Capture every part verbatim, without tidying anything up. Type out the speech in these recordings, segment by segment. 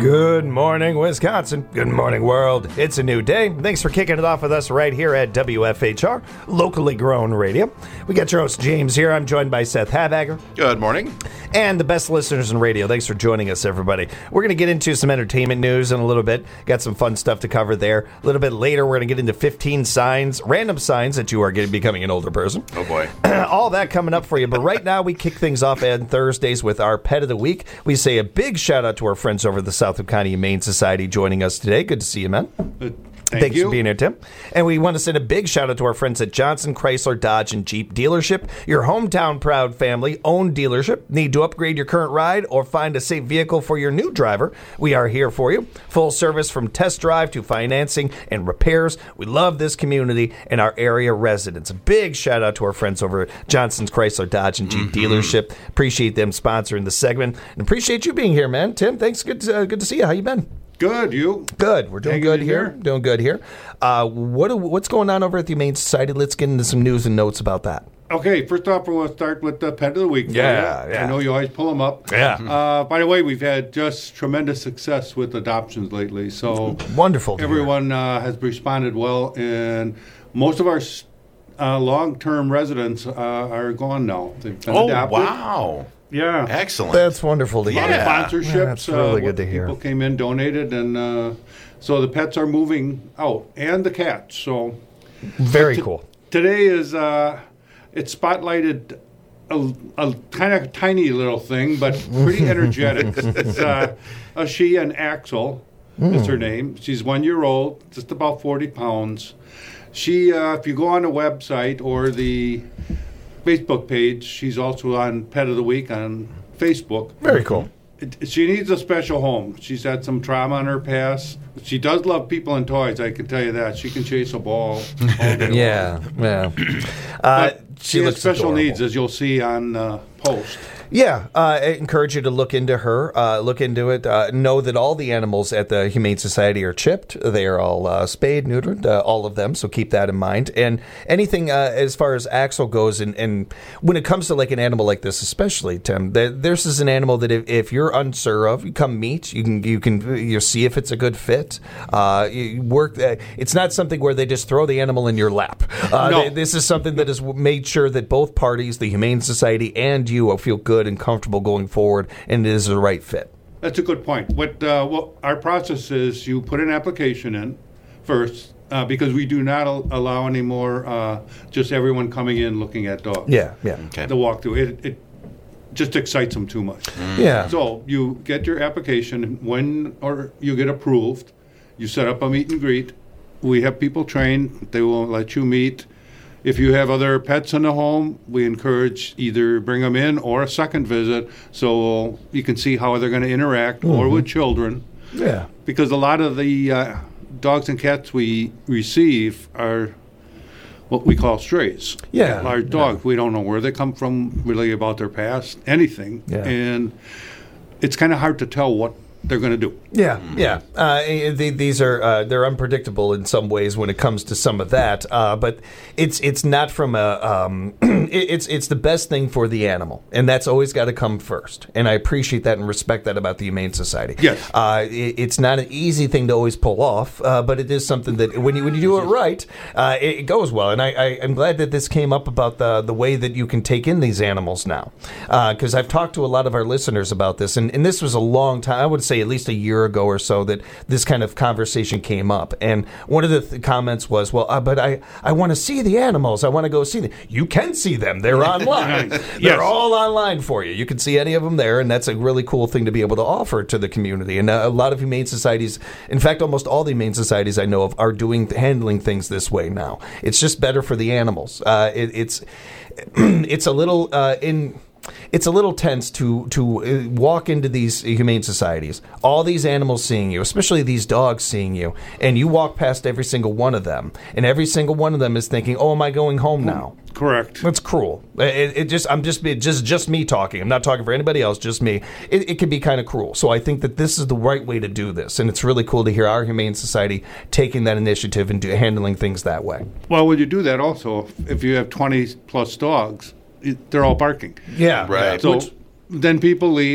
Good morning, Wisconsin. Good morning, world. It's a new day. Thanks for kicking it off with us right here at W F H R, locally grown radio. We got your host, James, here. I'm joined by Seth Habagger. Good morning. And the best listeners in radio. Thanks for joining us, everybody. We're going to get into some entertainment news in a little bit. Got some fun stuff to cover there. A little bit later, we're going to get into fifteen signs, random signs that you are getting, becoming an older person. Oh, boy. All that coming up for you. But right now, we kick things off on Thursdays with our Pet of the Week. We say a big shout out to our friends over at the Southwick County Humane Society joining us today. Good to see you, man. Thank Thanks you. for being here, Tim. And we want to send a big shout out to our friends at Johnson Chrysler Dodge and Jeep dealership. Your hometown proud family owned dealership. Need to upgrade your current ride or find a safe vehicle for your new driver? We are here for you. Full service from test drive to financing and repairs. We love this community and our area residents. A big shout out to our friends over at Johnson's Chrysler Dodge and Jeep mm-hmm. dealership. Appreciate them sponsoring the segment and appreciate you being here, man. Tim, thanks. Good to, uh, good to see you. How you been? Good, you? Good. We're doing Hanging good in here. here. Doing good here. Uh, what what's going on over at the Humane Society? Let's get into some news and notes about that. Okay, first off, we're going to start with the Pet of the Week. for Yeah, you. yeah. I know you always pull them up. Yeah. Uh, by the way, we've had just tremendous success with adoptions lately. So Wonderful. to hear. everyone uh, has responded well, and most of our uh, long-term residents uh, are gone now. They've been Oh, adopted. wow. Yeah. Excellent. That's wonderful to A lot hear. of Yeah. sponsorships. Yeah, that's really uh, good to hear. People came in, donated, and uh, so the pets are moving out, and the cats. So Very T- cool. Today is uh, it's spotlighted a, a kind of tiny little thing, but pretty energetic. It's uh, a she and Axel is her name. She's one year old, just about forty pounds. She, uh, if you go on the website or the Facebook page, she's also on Pet of the Week on Facebook. Very cool. It, she needs a special home. She's had some trauma in her past. She does love people and toys, I can tell you that. She can chase a ball all day Yeah, long. yeah. Uh, But she she has looks special adorable. needs, as you'll see on uh, post. Yeah, uh, I encourage you to look into her, uh, look into it. Uh, know that all the animals at the Humane Society are chipped. They are all uh, spayed, neutered, uh, all of them, so keep that in mind. And anything uh, as far as Axel goes, and, and when it comes to like an animal like this especially, Tim, there, this is an animal that if, if you're unsure of, you come meet, you can you can you see if it's a good fit. Uh, you work. Uh, it's not something where they just throw the animal in your lap. Uh, No. they- this is something that is made sure that both parties, the Humane Society and you, will feel good and comfortable going forward, and it is the right fit. That's a good point. What, uh, what our process is, you put an application in first, uh, because we do not al- allow any more uh, just everyone coming in looking at dogs. Yeah, yeah, Okay. The walkthrough. It, it just excites them too much. yeah. So you get your application. When or you get approved, you set up a meet and greet. We have people trained. They will let you meet. If you have other pets in the home, we encourage either bring them in or a second visit so you can see how they're going to interact or with children. Yeah. Because a lot of the uh, dogs and cats we receive are what we call strays. Yeah. Large dogs. We don't know where they come from, really about their past, anything. Yeah. And it's kind of hard to tell what they're going to do. Yeah, yeah. Uh, the, these are uh, they're unpredictable in some ways when it comes to some of that. Uh, but it's it's not from a um, it, it's it's the best thing for the animal, and that's always got to come first. And I appreciate that and respect that about the Humane Society. Yes. uh, it, it's not an easy thing to always pull off, uh, but it is something that when you when you do it right, uh, it, it goes well. And I, I I'm glad that this came up about the the way that you can take in these animals now, because I've talked to a lot of our listeners about this, and, and this was a long time. I would say at least a year ago or so that this kind of conversation came up. And one of the th- comments was, well, uh, but I, I want to see the animals. I want to go see them. You can see them. They're online. They're Yes. all online for you. You can see any of them there, and that's a really cool thing to be able to offer to the community. And uh, a lot of humane societies, in fact, almost all the humane societies I know of are doing handling things this way now. It's just better for the animals. Uh, it, it's it's a little uh, in... It's a little tense to to uh, walk into these humane societies, all these animals seeing you, especially these dogs seeing you, and you walk past every single one of them, and every single one of them is thinking, "Oh, am I going home now?" Correct. That's cruel. It, it just I'm just it just just me talking. I'm not talking for anybody else. Just me. It, it can be kind of cruel. So I think that this is the right way to do this, and it's really cool to hear our Humane Society taking that initiative and do, handling things that way. Well, when you do that also, if you have twenty plus dogs, it, they're all barking. Yeah, Right. So Which- then people leave,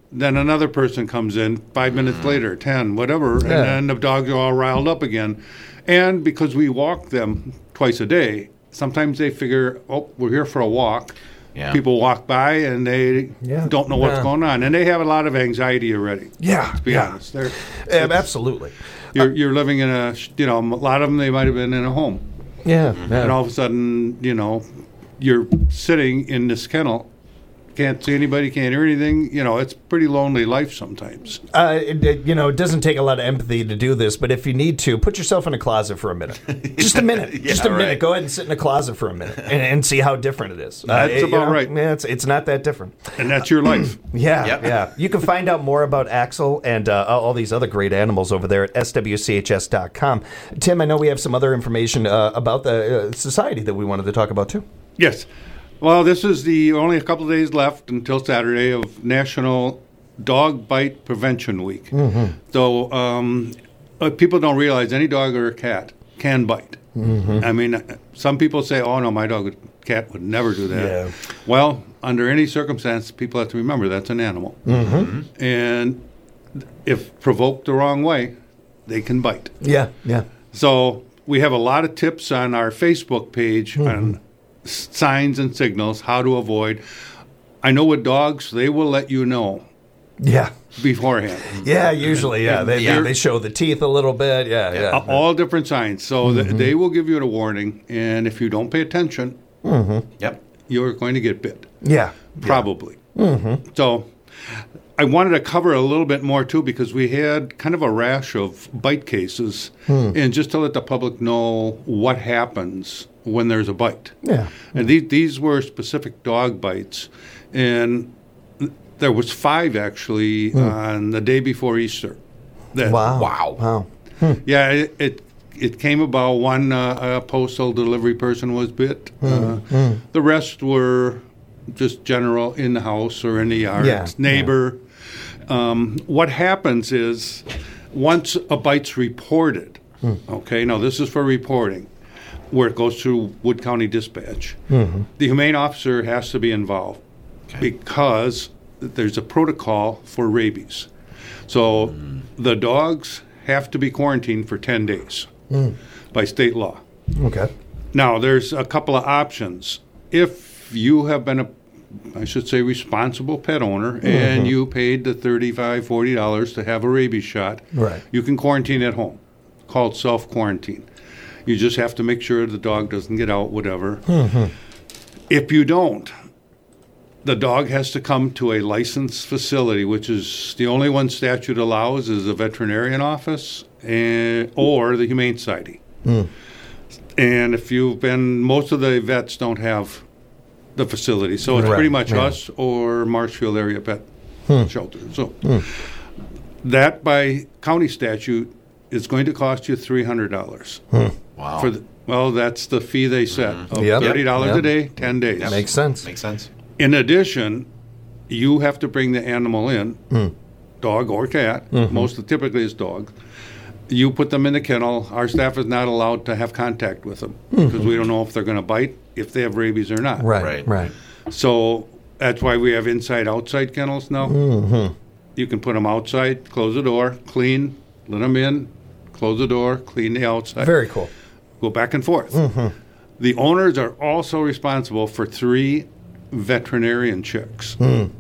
then another person comes in five minutes later, ten, whatever, and Yeah. then the dogs are all riled up again. And because we walk them twice a day, sometimes they figure, oh, we're here for a walk. Yeah. People walk by and they Yeah. don't know what's Yeah. going on, and they have a lot of anxiety already. Yeah, To be yeah. honest, They're, Um, absolutely. you're you're living in a, you know, a lot of them, they might have been in a home, Yeah, yeah. and all of a sudden, you know, you're sitting in this kennel, can't see anybody, can't hear anything. You know, it's a pretty lonely life sometimes. Uh, it, it- you know, it doesn't take a lot of empathy to do this, but if you need to, put yourself in a closet for a minute. Just a minute. Yeah, Just a minute. right. Go ahead and sit in a closet for a minute and, and see how different it is. Uh, That's it- you about know, right. Yeah, it's, it's not that different. And that's your life. Yeah, Yep. yeah. You can find out more about Axel and uh, all these other great animals over there at S W C H S dot com. Tim, I know we have some other information uh, about the uh, society that we wanted to talk about, too. Yes. Well, this is the only a couple of days left until Saturday of National Dog Bite Prevention Week. Mm-hmm. So um, uh, people don't realize any dog or a cat can bite. Mm-hmm. I mean, uh, some people say, "Oh no, my dog, would, cat would never do that." Yeah. Well, under any circumstance, people have to remember that's an animal, mm-hmm. and if provoked the wrong way, they can bite. Yeah, yeah. So we have a lot of tips on our Facebook page Mm-hmm. on s- signs and signals, how to avoid. I know with dogs, they will let you know Yeah. beforehand. Yeah, usually, yeah. They, Yeah. They, they show the teeth a little bit. Yeah, yeah. Uh, all different signs. So Mm-hmm. th- they will give you a warning, and if you don't pay attention, Yep. you're going to get bit, yeah. probably. Mm-hmm. So I wanted to cover a little bit more, too, because we had kind of a rash of bite cases, Hmm. and just to let the public know what happens when there's a bite. Yeah. And these, these were specific dog bites, and there was five actually on the day before Easter. That, Hmm. Wow. Wow. Wow. Yeah, it, it it came about. One uh, uh, postal delivery person was bit. Uh, the rest were just general in the house or in the yard, Yeah, neighbor. Um, what happens is once a bite's reported, okay, now this is for reporting, where it goes through Wood County Dispatch, the humane officer has to be involved because there's a protocol for rabies. So the dogs have to be quarantined for ten days by state law. Okay. Now, there's a couple of options. If you have been a, I should say, responsible pet owner and you paid the thirty-five dollars, forty dollars to have a rabies shot, Right. you can quarantine at home, called self-quarantine. You just have to make sure the dog doesn't get out, whatever. If you don't, the dog has to come to a licensed facility, which is the only one statute allows is a veterinarian office and, or the Humane Society. And if you've been, most of the vets don't have the facility. So it's Right, pretty much yeah. us or Marshfield Area Pet Shelter. So that by county statute is going to cost you three hundred dollars. Wow. For the, well, that's the fee they set of Yep. thirty dollars Yep. a day, ten days. Yep. Makes sense. Makes sense. In addition, you have to bring the animal in, dog or cat. Most of, typically is dog. You put them in the kennel. Our staff is not allowed to have contact with them because we don't know if they're going to bite, if they have rabies or not. Right, Right. right. So that's why we have inside-outside kennels now. Mm-hmm. You can put them outside, close the door, clean, let them in, close the door, clean the outside. Very cool. Go back and forth. The owners are also responsible for three veterinarian checks,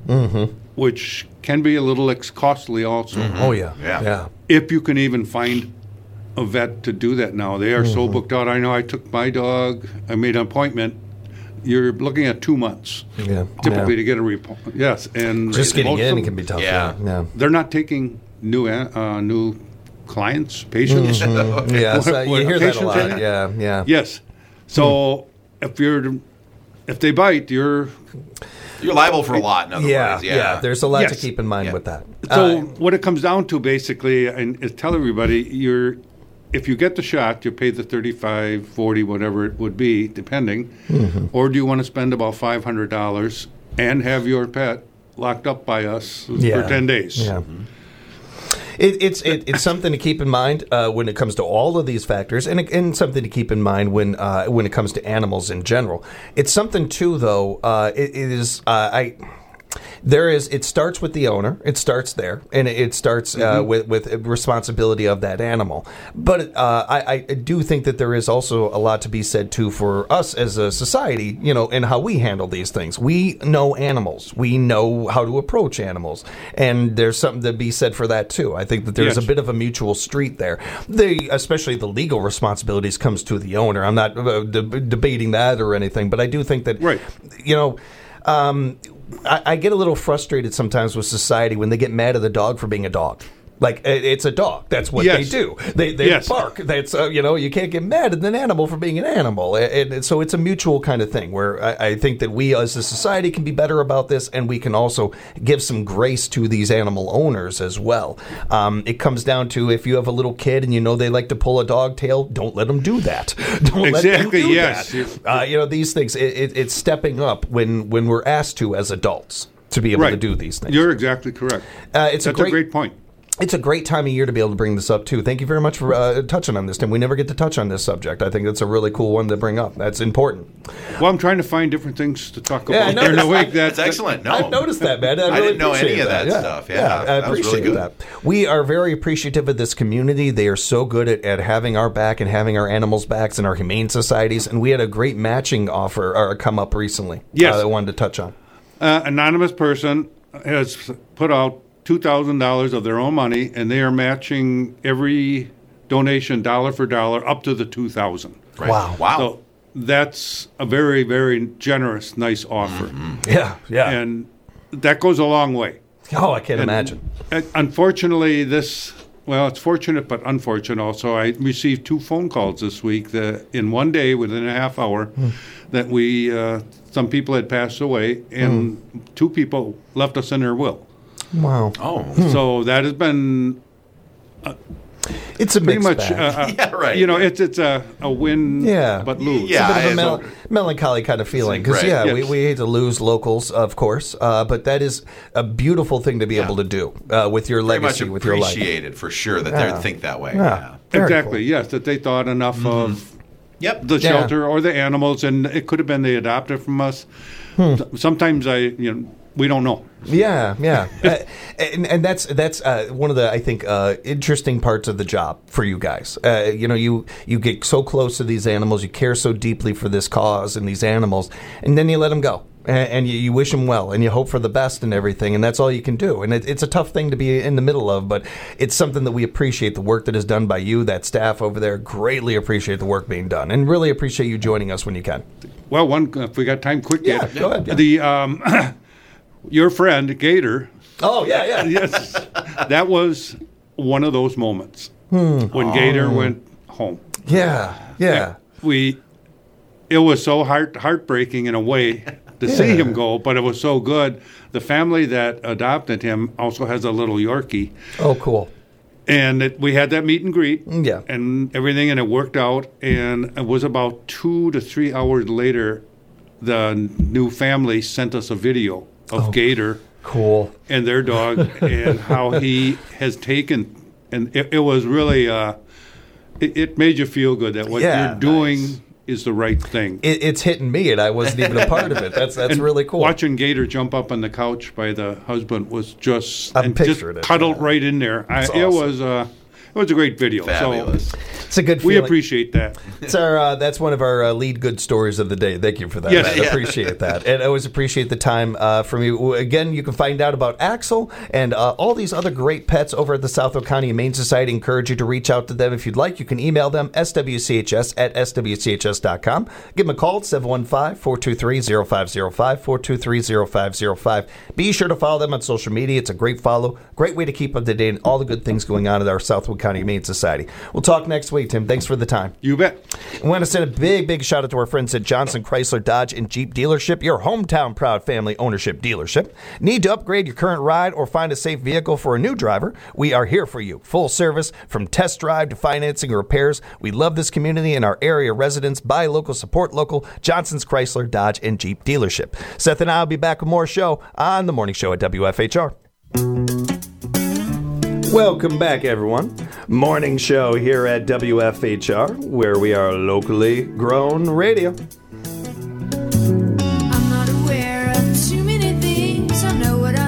which can be a little ex- costly also. Oh, yeah. Yeah. Yeah. If you can even find a vet to do that now. They are so booked out. I know I took my dog, I made an appointment. You're looking at two months Yeah. typically Yeah. to get a report. Yes, and Just getting most of in them- can be tough. Yeah. Yeah. They're not taking new an- uh, new clients, patients. Yeah. So What- you what hear that a patients lot. in it? Yeah. Yeah. Yes. So if you're if they bite, you're You're liable for a lot, in other Yeah, words. yeah, Yeah. There's a lot to Yes. keep in mind Yeah. with that. so Uh, what it comes down to basically, and is tell everybody, you're if you get the shot, you pay the thirty-five, forty, whatever it would be, depending, or do you want to spend about five hundred dollars and have your pet locked up by us yeah. for ten days? Yeah. It, it's it, it's something to keep in mind uh, when it comes to all of these factors, and, and something to keep in mind when uh, when it comes to animals in general. It's something too, though. Uh, it, it is uh, I. there is. It starts with the owner. It starts there, and it, it starts uh, Mm-hmm. with with responsibility of that animal. But uh, I, I do think that there is also a lot to be said too for us as a society, you know, and how we handle these things. We know animals. We know how to approach animals, and there's something to be said for that too. I think that there's Yes. a bit of a mutual street there. The especially the legal responsibilities comes to the owner. I'm not uh, de- debating that or anything, but I do think that Right. you know. Um, I, I get a little frustrated sometimes with society when they get mad at the dog for being a dog. Like, it- it's a dog. That's what Yes. they do. They they Yes. bark. That's uh, you know, you can't get mad at an animal for being an animal. And, and so it's a mutual kind of thing where I, I think that we as a society can be better about this, and we can also give some grace to these animal owners as well. Um, it comes down to if you have a little kid and you know they like to pull a dog tail, don't let them do that. Don't let them Exactly, do yes. that. Uh, you know, these things. It, it, it's stepping up when when we're asked to as adults to be able to Right. do these things. You're exactly correct. Uh, it's That's a great, a great point. It's a great time of year to be able to bring this up too. Thank you very much for uh, touching on this, Tim. We never get to touch on this subject. I think that's a really cool one to bring up. That's important. Well, I'm trying to find different things to talk Yeah, I about during the noticed week. That's That, excellent. No, I've noticed that, man. I, really didn't know any appreciate of that Yeah. stuff. Yeah, I that was appreciate really good. that. We are very appreciative of this community. They are so good at, at having our back and having our animals' backs and our humane societies. And we had a great matching offer uh, come up recently. Yes. uh, that I wanted to touch on. uh, anonymous person has put out two thousand dollars of their own money, and they are matching every donation dollar for dollar up to the two thousand dollars. Right. Wow. Wow. So that's a very, very generous, nice offer. Mm-hmm. Yeah, yeah. And that goes a long way. oh, I can't And- imagine. and unfortunately, this, well, it's fortunate but unfortunate also. I received two phone calls this week that in one day, within a half hour, Hmm. that we, uh, some people had passed away, and Hmm. two people left us in their will. Wow. Oh, So that has been It's a pretty mixed much, bag. uh, uh, Yeah, right. you know, it's it's a, a win, Yeah. but lose. Yeah. It's a bit of a I- mel- melancholy kind of feeling because Right, yeah, yes. we, we hate to lose locals, of course, uh, but that is a beautiful thing to be able to do uh, with your very much legacy, with your life. appreciated for sure that Yeah. they think that way. Yeah. Yeah. Very Exactly, cool. yes, that they thought enough of Yep. the Yeah. shelter or the animals, and it could have been they adopted from us. Hmm. Sometimes I, you know, we don't know. Yeah, yeah, uh, and and that's that's uh, one of the I think uh, interesting parts of the job for you guys. Uh, you know, you you get so close to these animals, you care so deeply for this cause and these animals, and then you let them go, and, and you, you wish them well, and you hope for the best and everything, and that's all you can do. And it, it's a tough thing to be in the middle of, but it's something that we appreciate the work that is done by you, that staff over there. Greatly appreciate the work being done, and really appreciate you joining us when you can. Well, one, if we got time, quick, Yeah, yet. go ahead, yeah. The um, your friend Gator, Oh yeah, yeah. yes, that was one of those moments when Gator went home. Yeah, yeah. We, it was so heart heartbreaking in a way to see Yeah. him go, but it was so good. The family that adopted him also has a little Yorkie. Oh, cool. And it, we had that meet and greet, Yeah. and everything, and it worked out. And it was about two to three hours later, the new family sent us a video of Oh. Gator Cool. and their dog, and how he has taken. And it, it was really, uh, it, it made you feel good that what Yeah, you're doing nice. is the right thing. It, it's hitting me, and I wasn't even a part of it. That's that's And really cool. Watching Gator jump up on the couch by the husband was just I'm and just picturing it, cuddled yeah. right in there. I, That's It awesome. was uh, it was a great video. Fabulous. It's a good So we feeling. appreciate that. It's our, uh, that's one of our uh, lead good stories of the day. Thank you for that. Yes. man. I Yeah. appreciate that. And I always appreciate the time uh, from you. Again, you can find out about Axel and uh, all these other great pets over at the Southfield County Humane Society. Encourage you to reach out to them if you'd like. You can email them, S W C H S at S W C H S dot com. Give them a call at seven one five, four two three, zero five zero five, four two three, zero five zero five. Be sure to follow them on social media. It's a great follow. Great way to keep up to date on all the good things going on at our Southfield County Humane Society. We'll talk next week, Tim. Thanks for the time. You bet. I want to send a big, big shout out to our friends at Johnson Chrysler Dodge and Jeep Dealership, your hometown proud family ownership dealership. Need to upgrade your current ride or find a safe vehicle for a new driver? We are here for you. Full service from test drive to financing or repairs. We love this community and our area residents. Buy local, support local. Johnson's Chrysler Dodge and Jeep Dealership. Seth and I will be back with more show on the morning show at W F H R. Welcome back, everyone. Morning show here at W F H R, where we are locally grown radio. I'm not aware of too many things. I know what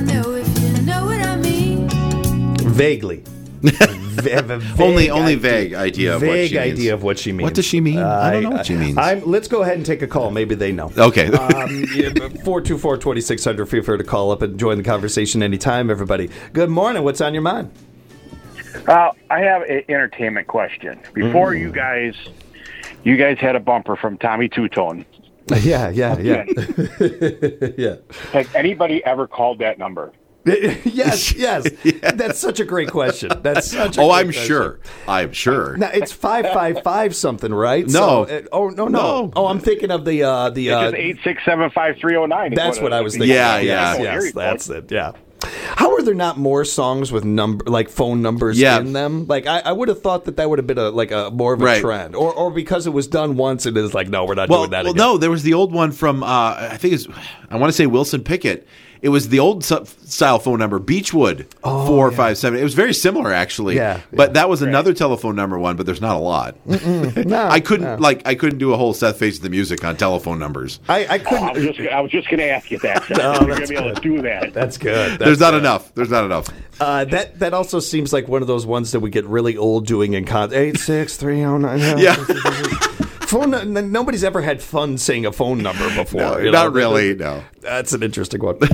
Vaguely. V- have a vague Only, only idea, vague idea of what vague she means. idea of what she means. What does she mean? I don't know what she means. I'm, let's go ahead and take a call. Maybe they know. Okay. um, four two four, two six zero zero. Feel free to call up and join the conversation anytime, everybody. Good morning. What's on your mind? Uh, I have an entertainment question. Before Mm. you guys, you guys had a bumper from Tommy Two-Tone. Yeah, yeah, yeah. yeah. Has anybody ever called that number? yes, yes. Yeah. That's such a great question. That's such a oh, great I'm question. sure. I'm sure. Now it's five five five something, right? No. So, uh, oh no, no, No. Oh, I'm thinking of the uh, the. It's Uh, just eight six seven five three zero nine. that's what I was thinking. Yeah, of. yeah. Yes, Oh, yes, here you go. that's it. Yeah. How are there not more songs with number like phone numbers Yeah. in them? Like I, I would have thought that that would have been a like a more of a Right. trend, or or because it was done once, it is like no, we're not Well, doing that well, again. no, there was the old one from uh, I think it's I want to say Wilson Pickett. It was the old su- style phone number, Beechwood four five seven. It was very similar, actually. Yeah, but yeah. that was another telephone number one. But there's not a lot. No, I couldn't no. like I couldn't do a whole Seth Face of the Music on telephone numbers. I, I I couldn't. was just, I was just going to ask you that. No, You're going that's to be able to do that. That's good. That's There's not good. enough. There's not enough. Uh, that that also seems like one of those ones that we get really old doing in con. Eight six three zero nine. Yeah. Phone. n- Nobody's ever had fun saying a phone number before. No, you know? not really. No. That's an interesting one.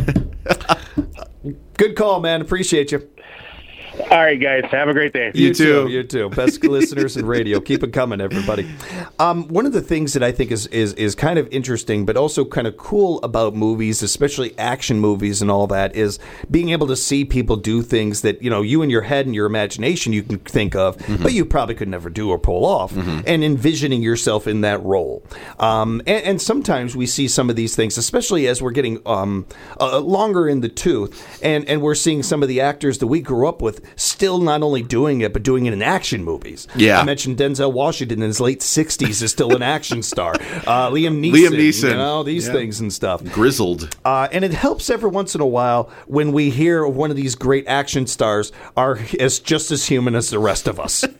Good call, man. Appreciate you. All right, guys. Have a great day. You too. You too. Best listeners in radio. Keep it coming, everybody. Um, one of the things that I think is, is is kind of interesting, but also kind of cool about movies, especially action movies and all that, is being able to see people do things that you know you in your head and your imagination you can think of, Mm-hmm. but you probably could never do or pull off, and envisioning yourself in that role. Um, and, and sometimes we see some of these things, especially as we're getting um, uh, longer in the tooth, and and we're seeing some of the actors that we grew up with still not only doing it, but doing it in action movies. Yeah. I mentioned Denzel Washington in his late sixties is still an action star. Uh, Liam Neeson. Liam Neeson. You know, these Yeah. things and stuff. Grizzled. Uh, and it helps every once in a while when we hear one of these great action stars are as just as human as the rest of us.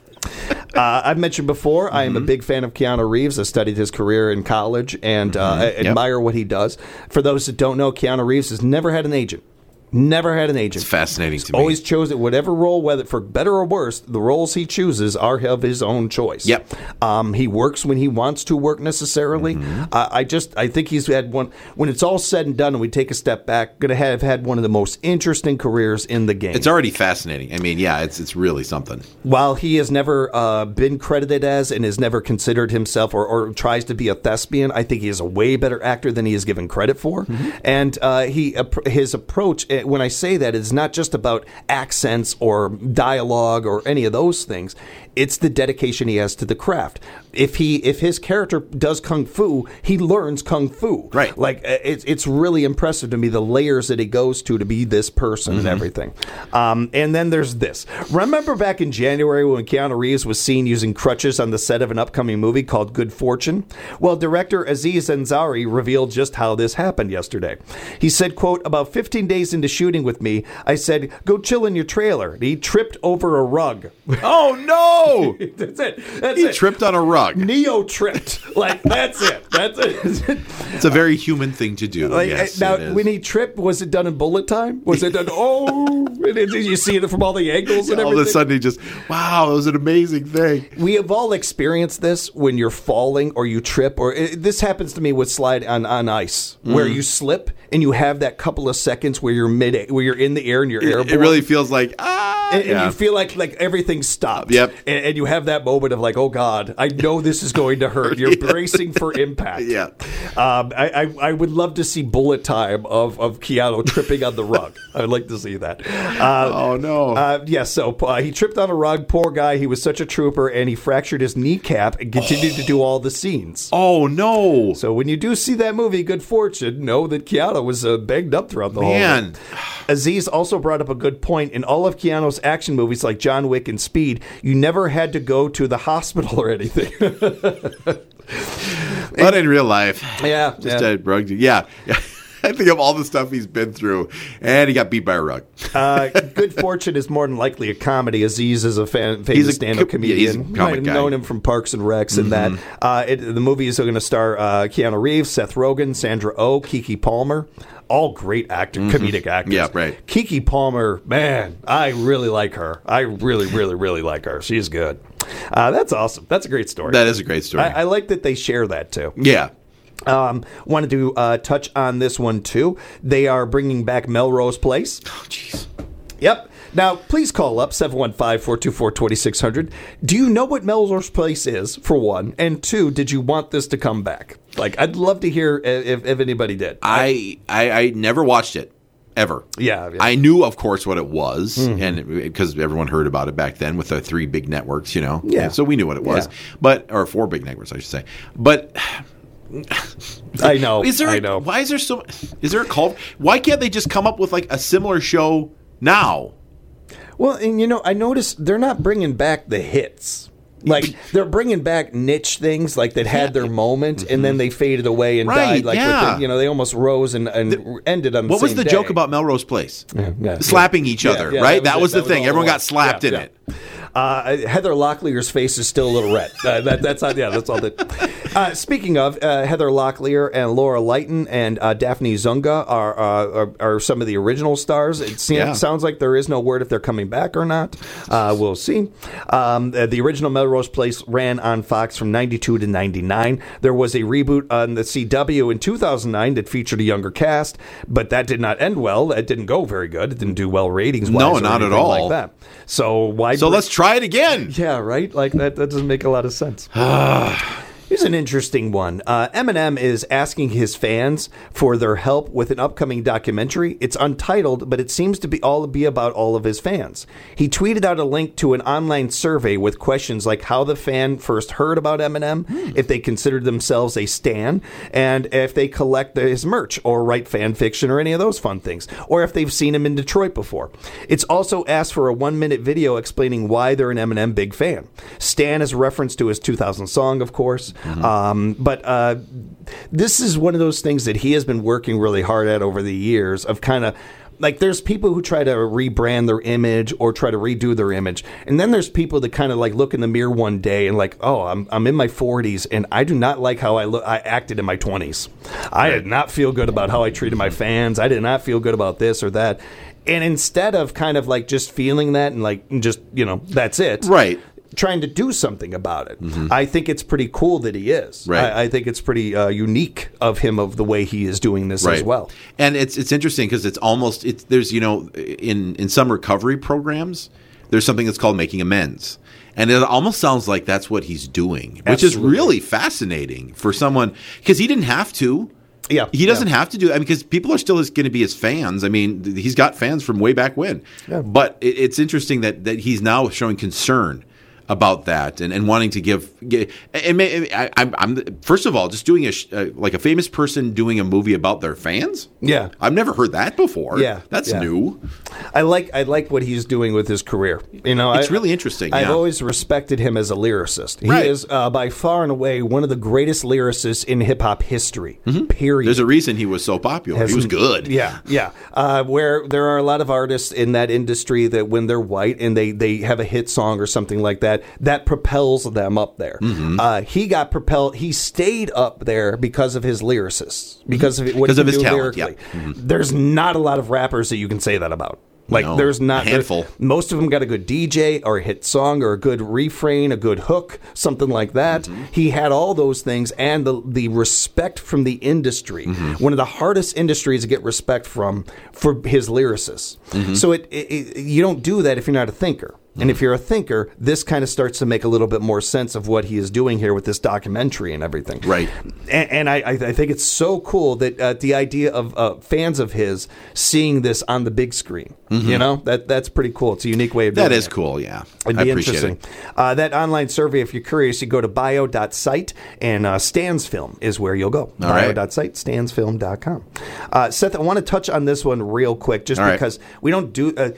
Uh, I've mentioned before, I am a big fan of Keanu Reeves. I studied his career in college and uh, I Yep. admire what he does. For those that don't know, Keanu Reeves has never had an agent. Never had an agent. It's fascinating to me. Always chose it, whatever role, whether for better or worse, the roles he chooses are of his own choice. Yep. Um, he works when he wants to work necessarily. Mm-hmm. Uh, I just, I think he's had one, when it's all said and done and we take a step back, going to have had one of the most interesting careers in the game. It's already fascinating. I mean, yeah, it's it's really something. While he has never uh, been credited as and has never considered himself or, or tries to be a thespian, I think he is a way better actor than he is given credit for. Mm-hmm. And uh, he his approach, eh, when I say that, is not just about accents or dialogue or any of those things. It's the dedication he has to the craft. If he if his character does kung fu, he learns kung fu. Right. Like eh, it's it's really impressive to me the layers that he goes to to be this person Mm-hmm. and everything. Um, and then there's this. Remember back in January when Keanu Reeves was seen using crutches on the set of an upcoming movie called Good Fortune? Well, director Aziz Ansari revealed just how this happened yesterday. He said, quote, "About fifteen days into shooting with me, I said, go chill in your trailer. And he tripped over a rug." Oh no! That's it. That's He it. tripped on a rug. Neo tripped. Like, that's it. That's it. It's a very human thing to do. Like, yes, now, it is. when he tripped, was it done in bullet time? Was it done? Oh, and did you see it from all the angles and all everything? of a sudden, he just wow, it was an amazing thing. We have all experienced this when you're falling or you trip, or it, this happens to me with slide on, on ice, where Mm. you slip and you have that couple of seconds where you're mid, where you're in the air and you're It, airborne. it really feels like ah, And, and yeah. you feel like like everything stopped. Yep. And, and you have that moment of like, oh God, I know this is going to hurt. You're bracing for impact. Yeah. Um, I, I I would love to see bullet time of of Keanu tripping on the rug. I would like to see that. Uh, oh no. uh, yeah, so uh, he tripped on a rug. Poor guy. He was such a trooper, and he fractured his kneecap and continued to do all the scenes. oh no. So when you do see that movie, Good Fortune, know that Keanu was uh, banged up throughout the whole Man. thing. Aziz also brought up a good point. In all of Keanu's action movies like John Wick and Speed, you never had to go to the hospital or anything. But in real life, Yeah, just yeah. a rug. Yeah, yeah. I think of all the stuff he's been through, and he got beat by a rug. Uh, Good Fortune is more than likely a comedy. Aziz is a fan, famous He's a stand-up co- comedian. yeah, he's a You comic might have guy. known him from Parks and Recs and that. Uh, it, the movies are going to star uh, Keanu Reeves, Seth Rogen, Sandra Oh, Keke Palmer. All great actor, comedic actors. Yeah, right. Keke Palmer, man, I really like her. I really, really, really like her. She's good. Uh, that's awesome. That's a great story. That is a great story. I, I like that they share that too. yeah. Um, wanted to uh, touch on this one too. They are bringing back Melrose Place. Oh, jeez. Yep. Now, please call up seven one five, four two four, two six zero zero. Do you know what Melrose Place is, for one? And two, did you want this to come back? Like, I'd love to hear if, if anybody did. I, I I never watched it. Ever. Yeah, yeah. I knew, of course, what it was, Mm-hmm. and because everyone heard about it back then with the three big networks, you know. Yeah. And so we knew what it was. Yeah. But or four big networks, I should say. But I know. is there I know. why is there so is there a cult? Why can't they just come up with like a similar show now? Well, and you know, I noticed they're not bringing back the hits. Like, they're bringing back niche things like that had their moment, and then they faded away and Right, died. Like, yeah. with the, you know, they almost rose and, and ended on the What was same the day. joke about Melrose Place? yeah. Slapping each Yeah, other, yeah, right? that That was was, it. the That was thing. all Everyone it got was. slapped Yeah, in yeah. it. Uh, Heather Locklear's face is still a little red. Uh, that, that's not, yeah, that's all that. Uh, speaking of, uh, Heather Locklear and Laura Lighton and uh, Daphne Zunga are, uh, are are some of the original stars. It seems, Yeah. sounds like there is no word if they're coming back or not. Uh, we'll see. Um, the, the original Melrose Place ran on Fox from ninety-two to ninety-nine. There was a reboot on the C W in two thousand nine that featured a younger cast, but that did not end well. It didn't go very good. It didn't do well ratings. No, not at all. Like that. So why? So br- let's try it again. yeah, right? Like, that, that doesn't make a lot of sense. Here's an interesting one. Uh, Eminem is asking his fans for their help with an upcoming documentary. It's untitled, but it seems to be all be about all of his fans. He tweeted out a link to an online survey with questions like how the fan first heard about Eminem, if they considered themselves a stan, and if they collect his merch or write fan fiction or any of those fun things, or if they've seen him in Detroit before. It's also asked for a one-minute video explaining why they're an Eminem big fan. Stan is a reference to his two thousand song, of course. Mm-hmm. Um, but uh, this is one of those things that he has been working really hard at over the years of kind of like there's people who try to rebrand their image or try to redo their image. And then there's people that kind of like look in the mirror one day and like, oh, I'm I'm in my forties and I do not like how I look. I acted in my twenties. I did not feel good about how I treated my fans. I did not feel good about this or that. And instead of kind of like just feeling that and like just, you know, that's it. Right. Trying to do something about it. Mm-hmm. I think it's pretty cool that he is. Right. I, I think it's pretty uh, unique of him of the way he is doing this as well. And it's it's interesting because it's almost it's there's you know in in some recovery programs there's something that's called making amends. And it almost sounds like that's what he's doing, which Absolutely. is really fascinating for someone because he didn't have to. Yeah, He doesn't yeah. have to do that because people are still going to be his fans. I mean, th- he's got fans from way back when. Yeah. But it, it's interesting that, that he's now showing concern about that and, and wanting to give. give and may, I, I'm, I'm first of all just doing a sh- uh, like a famous person doing a movie about their fans. Yeah. I've never heard that before. Yeah, that's yeah. new. I like I like what he's doing with his career. You know, It's I- really interesting, I've yeah. always respected him as a lyricist. He Right. is uh, by far and away one of the greatest lyricists in hip hop history. Period. There's a reason he was so popular. Has- he was good. Yeah, yeah. Uh, where there are a lot of artists in that industry that when they're white and they, they have a hit song or something like that, that propels them up there. Mm-hmm. Uh, he got propelled. He stayed up there because of his lyricists, because of it, what Because he of can his do talent, lyrically. yeah. Mhm. There's not a lot of rappers that you can say that about. Like No, there's not a handful. there- most of them got a good D J or a hit song or a good refrain, a good hook, something like that. Mm-hmm. He had all those things and the the respect from the industry. Mm-hmm. One of the hardest industries to get respect from for his lyricists. Mm-hmm. So it, it, it you don't do that if you're not a thinker. And if you're a thinker, this kind of starts to make a little bit more sense of what he is doing here with this documentary and everything. Right. And, and I, I think it's so cool that uh, the idea of uh, fans of his seeing this on the big screen, you know, that that's pretty cool. It's a unique way of doing That it. is cool, yeah. It'd I be appreciate interesting. it. Uh, that online survey, if you're curious, you go to bio dot site and uh, Stan's Film is where you'll go. All right. bio dot site, stans film dot com. Uh, Seth, I want to touch on this one real quick just All right. because we don't do... Uh,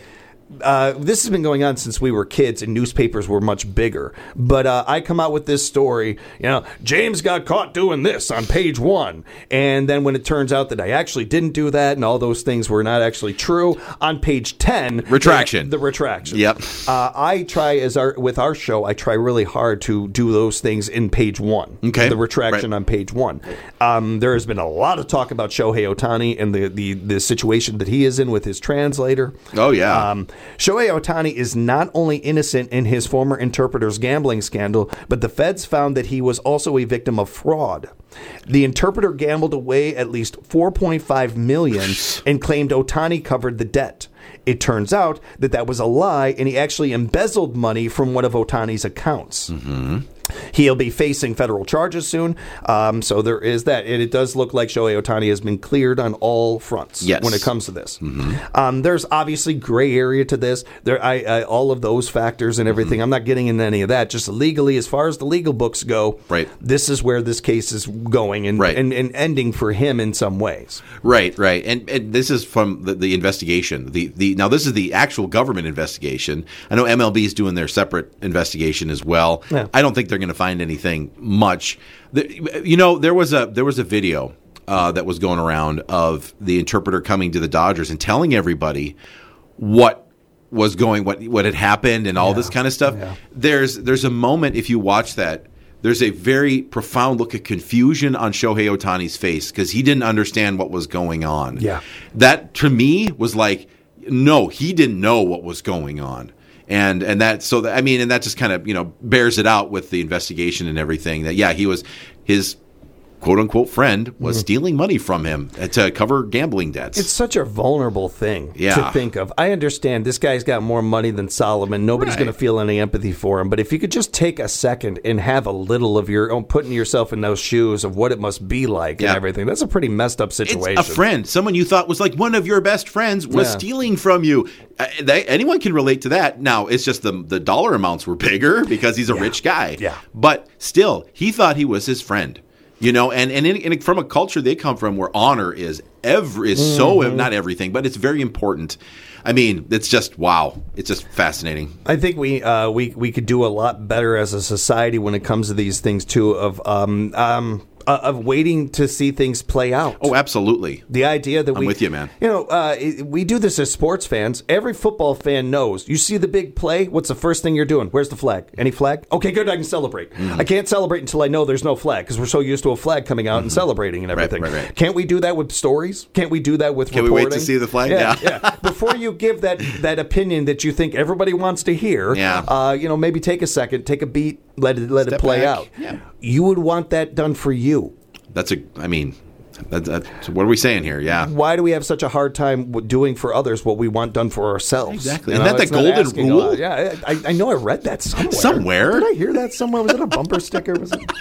uh, this has been going on since we were kids and newspapers were much bigger. But uh, I come out with this story, you know, James got caught doing this on page one. And then when it turns out that I actually didn't do that and all those things were not actually true, on page ten. Retraction. The, the retraction. Yep. Uh, I try, as our with our show, I try really hard to do those things in page one. Okay. The retraction Right. on page one. Um, there has been a lot of talk about Shohei Ohtani and the, the, the situation that he is in with his translator. Oh, yeah. Um, Shohei Ohtani is not only innocent in his former interpreter's gambling scandal, but the feds found that he was also a victim of fraud. The interpreter gambled away at least four point five million dollars and claimed Ohtani covered the debt. It turns out that that was a lie, and he actually embezzled money from one of Ohtani's accounts. Mm-hmm. He'll be facing federal charges soon, um, so there is that. And it does look like Shohei Ohtani has been cleared on all fronts Yes. when it comes to this. Mm-hmm. Um, there's obviously gray area to this. There, I, I, all of those factors and everything. Mm-hmm. I'm not getting into any of that. Just legally, as far as the legal books go, Right. this is where this case is going and, Right. and, and ending for him in some ways. Right, right, and, and this is from the, the investigation. The the now this is the actual government investigation. I know M L B is doing their separate investigation as well. Yeah. I don't think they're going to find anything much. The, you know, there was a there was a video uh, that was going around of the interpreter coming to the Dodgers and telling everybody what was going, what what had happened, and all Yeah. this kind of stuff. Yeah. There's there's a moment if you watch that. There's a very profound look of confusion on Shohei Ohtani's face because he didn't understand what was going on. Yeah. That, to me, was like, no, he didn't know what was going on. And and that, so that, I mean, and that just kind of, you know, bears it out with the investigation and everything that, yeah, he was, his quote unquote friend was Mm-hmm. stealing money from him to cover gambling debts. It's such a vulnerable thing Yeah. to think of. I understand this guy's got more money than Solomon. Nobody's Right. going to feel any empathy for him. But if you could just take a second and have a little of your own, putting yourself in those shoes of what it must be like Yeah. and everything, that's a pretty messed up situation. It's a friend, someone you thought was like one of your best friends, was Yeah. stealing from you. Uh, they, anyone can relate to that. Now, it's just the the dollar amounts were bigger because he's a rich guy. Yeah. But still, he thought he was his friend. You know, and and, in, and from a culture they come from where honor is every is so Mm-hmm. not everything, but it's very important. I mean, it's just wow, it's just fascinating. I think we uh, we we could do a lot better as a society when it comes to these things too. Of um um. Uh, of waiting to see things play out. Oh, absolutely. The idea that I'm we, with you, man. You know, uh, it- we do this as sports fans. Every football fan knows. You see the big play. What's the first thing you're doing? Where's the flag? Any flag? Okay, good. I can celebrate. Mm-hmm. I can't celebrate until I know there's no flag because we're so used to a flag coming out and celebrating and Right, everything. right, right. Can't we do that with stories? Can't we do that with Can we reporting? wait to see the flag? Yeah, Yeah. yeah. Before you give that that opinion that you think everybody wants to hear, Yeah. uh, you know, maybe take a second, take a beat, let it let it Step play back. out. Yeah. You would want that done for you. That's a. I mean, that, that, so what are we saying here? Yeah. Why do we have such a hard time w- doing for others what we want done for ourselves? Exactly. You Isn't that the it's not golden asking a rule? lot. Yeah, I, I know I read that somewhere. Somewhere? Did I hear that somewhere? Was it a bumper sticker? Was it?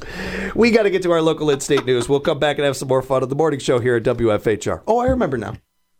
We got to get to our local in-state news. We'll come back and have some more fun on the morning show here at W F H R. Oh, I remember now.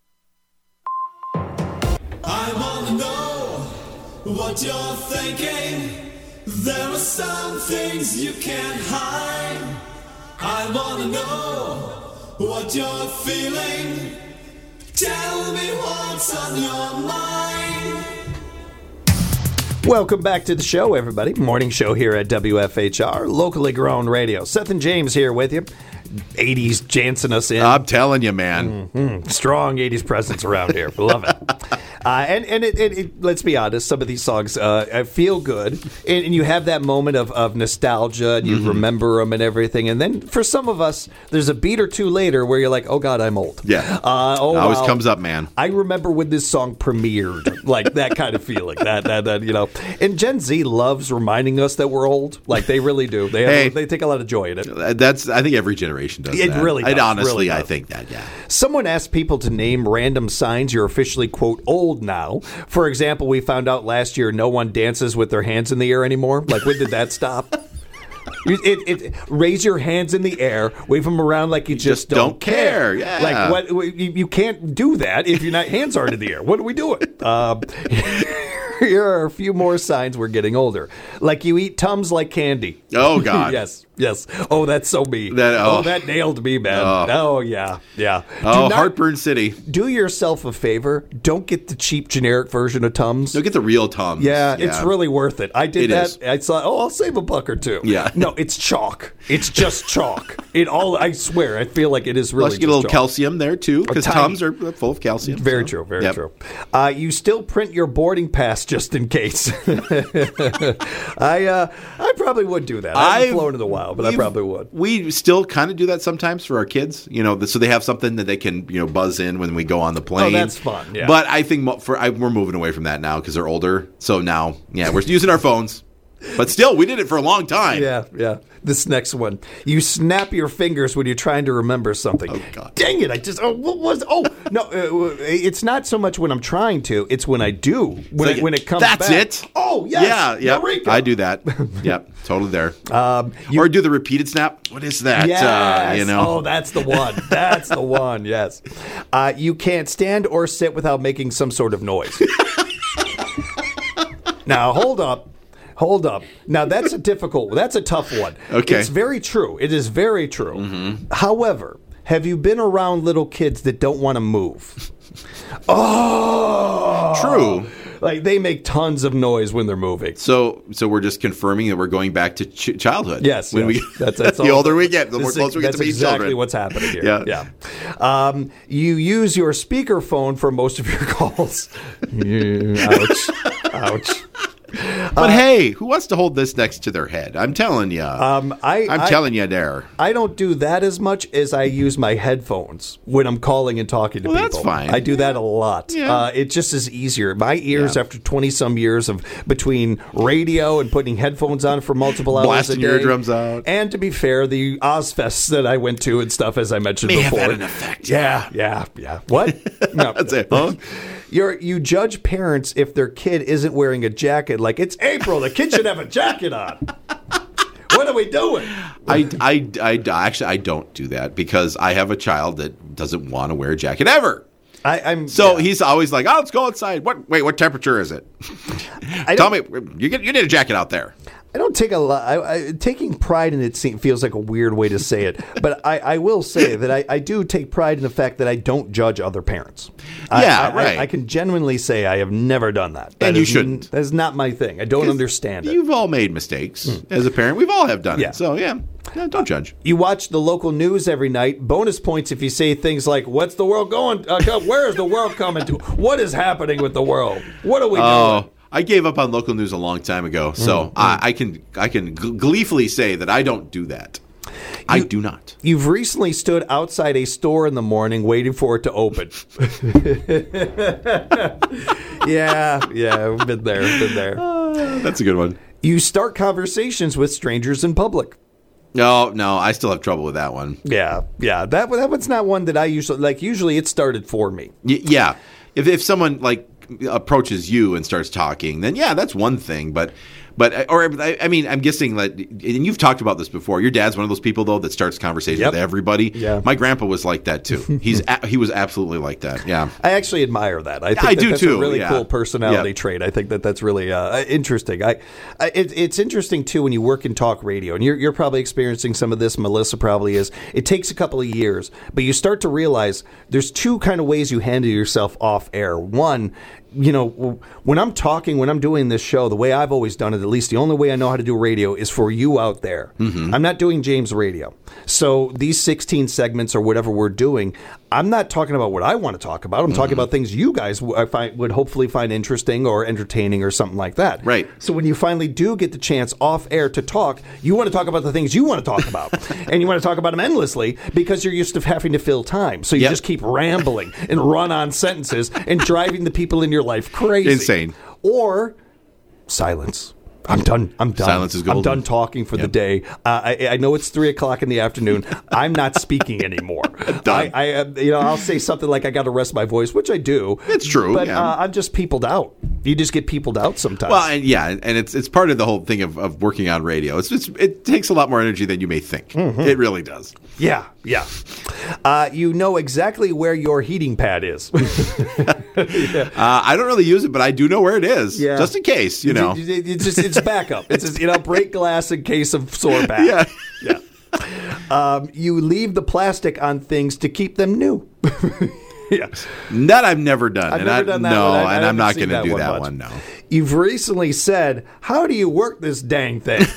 I wanna know what you're thinking. There are some things you can't hide. I wanna know what you're feeling. Tell me what's on your mind. Welcome back to the show, everybody. Morning show here at W F H R, locally grown radio. Seth and James here with you. eighties Jansen us in. I'm telling you, man. Mm, strong eighties presence around here. Love it. Uh, and and it, it, it, let's be honest, some of these songs uh, feel good. And, and you have that moment of, of nostalgia, and you Mm-hmm. remember them and everything. And then for some of us, there's a beat or two later where you're like, oh, God, I'm old. Yeah. Uh, oh, It always wow. comes up, man. I remember when this song premiered, like that kind of feeling. That, that, that, you know. And Gen Z loves reminding us that we're old. Like they really do. They have, Hey. they take a lot of joy in it. That's. I think every generation does. It that. really I does, honestly, really I does. think that. Yeah. Someone asked people to name random signs you're officially, quote, old now. For example, we found out last year no one dances with their hands in the air anymore. Like, when did that stop? You- It, it, raise your hands in the air, wave them around like you, just, just don't care. Yeah. Like, what? You, you can't do that if your not hands aren't in the air. What are we doing? Um, here are a few more signs we're getting older. Like you eat Tums like candy. Oh God. Yes. Yes. Oh, that's so me. That- oh. oh. that nailed me, man. Oh. Oh, yeah. Yeah. Oh, Do not- Heartburn City. Do yourself a favor. Don't get the cheap generic version of Tums. Don't get the real Tums. Yeah, it's really worth it. I did It that. is. I thought, oh, I'll save a buck or two. Yeah. No, it's chalk. It's just chalk. It all. I swear, I feel like it is really. Plus, you get a just little chalk. calcium there too, because tiny. Tums are full of calcium. Very so. true. Very Yep. true. Uh, you still print your boarding pass just in case. I uh, I probably would do that. I haven't I've- flown in a while, but I we've- probably would. We still kind of do that sometimes for our kids, you know, so they have something that they can, you know, buzz in when we go on the plane. Oh, that's fun, yeah. But I think mo- for I, we're moving away from that now because they're older. So now, yeah, we're using our phones. But still, we did it for a long time. Yeah, yeah. This next one. You snap your fingers when you're trying to remember something. Oh, God. Dang it. I just, oh, what was, oh, no, uh, it's not so much when I'm trying to, it's when I do. When, like, it, when it comes that's back. it? Oh, yes. Yeah, yeah. Eureka. I do that. Yep, totally there. Um, you- or do the repeated snap. What is that? Yes. Uh, you know. Oh, that's the one. That's the one. Yes. Uh, you can't stand or sit without making some sort of noise. Now, hold up. Hold up. Now, that's a difficult That's a tough one. Okay. It's very true. It is very true. Mm-hmm. However, have you been around little kids that don't want to move? Oh! True. Like, they make tons of noise when they're moving. So, so we're just confirming that we're going back to ch- childhood. Yes, When yes. we that's, that's the all- older we get, the more this is- closer we get that's to being exactly children. what's happening here. Yeah. yeah. Um, you use your speakerphone for most of your calls. Ouch! Ouch! But hey, who wants to hold this next to their head? I'm telling you. Um, I, I'm I, telling you there. I don't do that as much as I use my headphones when I'm calling and talking to Well, people. that's fine. I do that a lot. Yeah. Uh, it just is easier. My ears, Yeah. after twenty some years of between radio and putting headphones on for multiple hours Blasting a your day, eardrums out. and to be fair, the Ozfests that I went to and stuff, as I mentioned May have before, had an effect. Yeah, yeah, yeah. What? No. That's it. Huh? You're, you judge parents if their kid isn't wearing a jacket. Like, it's April. The kid should have a jacket on. What are we doing? I, I, I, actually, I don't do that because I have a child that doesn't want to wear a jacket ever. I, I'm So yeah. he's always like, "Oh, let's go outside." What? Wait, what temperature is it? I Tell don't- me, you get you need a jacket out there. I don't take a lot. I, I, taking pride in it se- feels like a weird way to say it, but I, I will say that I, I do take pride in the fact that I don't judge other parents. I- Yeah, I, I, right. I can genuinely say I have never done that. That And you is n- shouldn't. That is not my thing. I don't understand it. You've all made mistakes as a parent. We've all have done Yeah. it. So yeah, yeah don't judge. You watch the local news every night. Bonus points if you say things like, "What's the world going? Uh, co- where is the world coming to? What is happening with the world? What are we Oh, doing?" I gave up on local news a long time ago, so I, I can I can gleefully say that I don't do that. I do not. You've recently stood outside a store in the morning waiting for it to open. yeah, yeah, we've been there, been there. That's a good one. You start conversations with strangers in public. No, no, I still have trouble with that one. Yeah, yeah, that that one's not one that I usually like. Usually, it started for me. Y- yeah, if if someone like approaches you and starts talking, then yeah, that's one thing. But but or I, I mean, I'm guessing that, and you've talked about this before. Your dad's one of those people though that starts conversation Yep. with everybody. Yeah. My grandpa was like that too. He's a, he was absolutely like that. Yeah. I actually admire that. I think I that do that's too, a really yeah. cool personality Yeah. trait. I think that that's really uh, interesting. I, I it, it's interesting too when you work in talk radio, and you're you're probably experiencing some of this. Melissa probably is. It takes a couple of years, but you start to realize there's two kind of ways you handle yourself off air. One, you know, when I'm talking, when I'm doing this show, the way I've always done it, at least the only way I know how to do radio is for you out there. Mm-hmm. I'm not doing James Radio. So these sixteen segments or whatever we're doing, I'm not talking about what I want to talk about. I'm talking about things you guys w- I find, would hopefully find interesting or entertaining or something like that. Right. So when you finally do get the chance off air to talk, you want to talk about the things you want to talk about. And you want to talk about them endlessly because you're used to having to fill time. So you Yep. just keep rambling and run on sentences and driving the people in your life crazy. Insane. Or silence. I'm done. I'm done. Silence is I'm golden. done talking for the Yep. day. Uh, I, I know it's three o'clock in the afternoon. I'm not speaking anymore. I, I, uh, you know, I'll say something like I got to rest my voice, which I do. It's true, but yeah. uh, I'm just peopled out. You just get peopled out sometimes. Well, and yeah, and it's it's part of the whole thing of, of working on radio. It's, it's it takes a lot more energy than you may think. Mm-hmm. It really does. Yeah, yeah. Uh, you know exactly where your heating pad is. yeah. uh, I don't really use it, but I do know where it is, yeah. just in case. You know, it, it, it's just it's backup. It's just, you know, break glass in case of sore back. Yeah, yeah. Um, you leave the plastic on things to keep them new. Yes. That I've never done. I've and never I, done that no, one. I, and I I'm not going to that do one that much. one, no. You've recently said, how do you work this dang thing?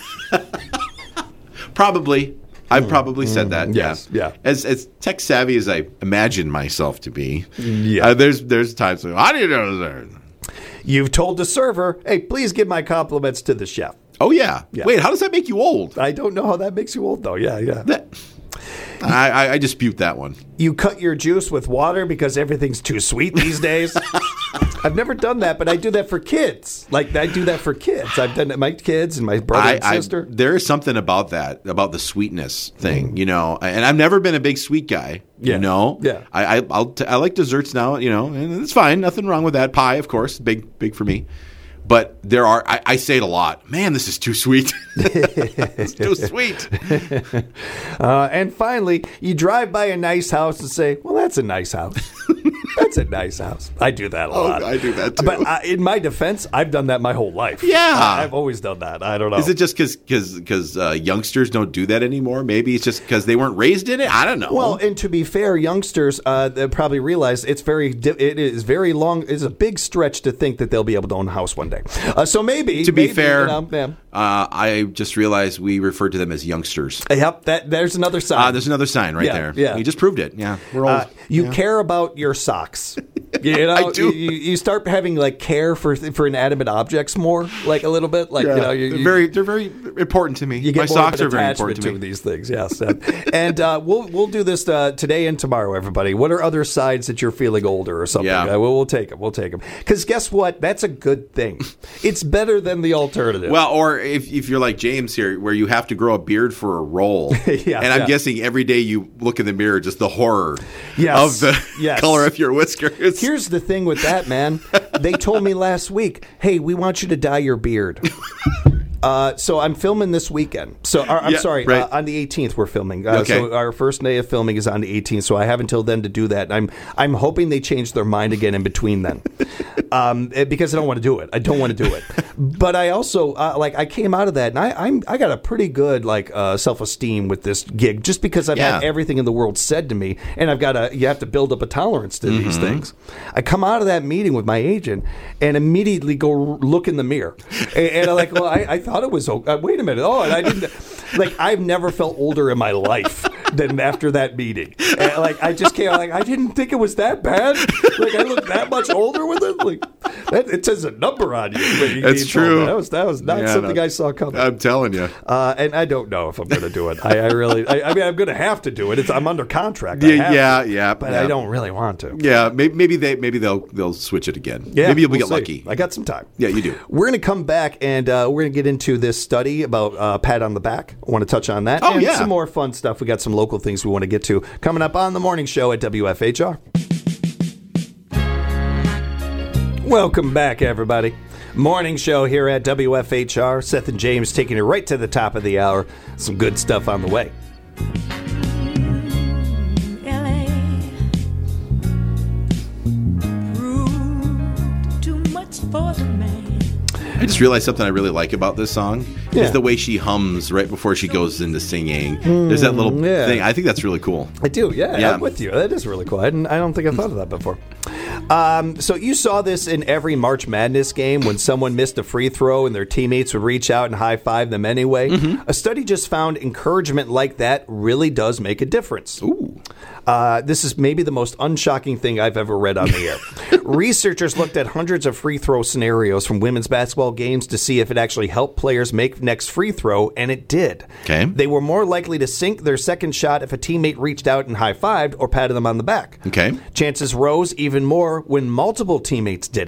Probably. I've probably said that. Yes, yeah. yeah. As as tech savvy as I imagine myself to be, yeah. Uh, there's there's times like, how do you do that? You've told the server, hey, please give my compliments to the chef. Oh, yeah. yeah. Wait, how does that make you old? I don't know how that makes you old, though. Yeah, yeah. That, I, I, I dispute that one. You cut your juice with water because everything's too sweet these days. I've never done that, but I do that for kids. Like, I do that for kids. I've done it for my kids and my brother I, and sister. I, there is something about that, about the sweetness thing, mm. you know. And I've never been a big sweet guy, yeah. you know. Yeah. I I, I'll t- I like desserts now, you know, and it's fine. Nothing wrong with that. Pie, of course, big big for me. But there are, I, I say it a lot, man, this is too sweet. It's too sweet. Uh, and finally, you drive by a nice house and say, well, that's a nice house. That's a nice house. I do that a oh, lot. I do that too. But uh, in my defense, I've done that my whole life. Yeah. I, I've always done that. I don't know. Is it just because uh, youngsters don't do that anymore? Maybe it's just because they weren't raised in it? I don't know. Well, and to be fair, youngsters uh, they probably realize it's very, it is very long, it's a big stretch to think that they'll be able to own a house one day. Uh, so maybe. To be maybe, fair, you know, yeah. uh, I just realized we referred to them as youngsters. Yep, that, there's another sign. Uh, there's another sign right yeah, there. Yeah. You just proved it. Yeah, we're old. Uh, you yeah. care about your socks. You know, I do. You, you start having like care for for inanimate objects more, like a little bit. Like yeah. you know, you, they're you, very they're very important to me. You get My more socks of an are very attachment important to me. these things. Yes, and, and uh, we'll we'll do this uh, today and tomorrow. Everybody, what are other sides that you're feeling older or something? Yeah. Uh, we'll, we'll take them. We'll take them because guess what? That's a good thing. It's better than the alternative. Well, or if if you're like James here, where you have to grow a beard for a role, yeah, and I'm yeah. guessing every day you look in the mirror, just the horror yes, of the yes. color of your whiskers. Here's the thing with that, man. They told me last week, hey, we want you to dye your beard. Uh, so I'm filming this weekend. So uh, I'm Yeah, sorry, right. uh, on the eighteenth we're filming. Uh, Okay. So our first day of filming is on the eighteenth. So I have until then to do that. I'm I'm hoping they change their mind again in between then, um, eh, because I don't want to do it. I don't want to do it. But I also uh, like I came out of that and I I'm I got a pretty good like uh, self esteem with this gig just because I've had Yeah. everything in the world said to me and I've got to you have to build up a tolerance to Mm-hmm. these things. I come out of that meeting with my agent and immediately go look in the mirror and, and I'm like, well, I, I thought it was okay. Uh, wait a minute. Oh, and I didn't like I've never felt older in my life than after that meeting. And, like I just can't like I didn't think it was that bad. Like I look that much older with it. Like that, it says a number on you. you That's you told me. true. That was that was not Yeah, something no. I saw coming. I'm telling you. Uh, and I don't know if I'm going to do it. I, I really, I, I mean, I'm going to have to do it. It's, I'm under contract. I Yeah, have yeah, to, yeah, But yeah. I don't really want to. Yeah, maybe, maybe they maybe they'll they'll switch it again. Yeah, maybe you'll we'll get see. lucky. I got some time. Yeah, you do. We're going to come back and uh, we're going to get into this study about uh, pat on the back. I want to touch on that. Oh, and yeah. some more fun stuff. We got some local things we want to get to coming up on the morning show at W F H R. Welcome back, everybody. Morning show here at W F H R. Seth and James taking you right to the top of the hour. Some good stuff on the way. L A proved too much for the man. I just realized something I really like about this song Yeah. is the way she hums right before she goes into singing. There's that little yeah. thing. I think that's really cool. I do, yeah, Yeah. I'm with you. That is really cool. I, didn't, I don't think I thought of that before. Um, so you saw this in every March Madness game when someone missed a free throw and their teammates would reach out and high-five them anyway. Mm-hmm. A study just found encouragement like that really does make a difference. Ooh. Uh, this is maybe the most unshocking thing I've ever read on the air. Researchers looked at hundreds of free throw scenarios from women's basketball games to see if it actually helped players make next free throw, and it did. Okay. They were more likely to sink their second shot if a teammate reached out and high-fived or patted them on the back. Okay. Chances rose even more when multiple teammates did it.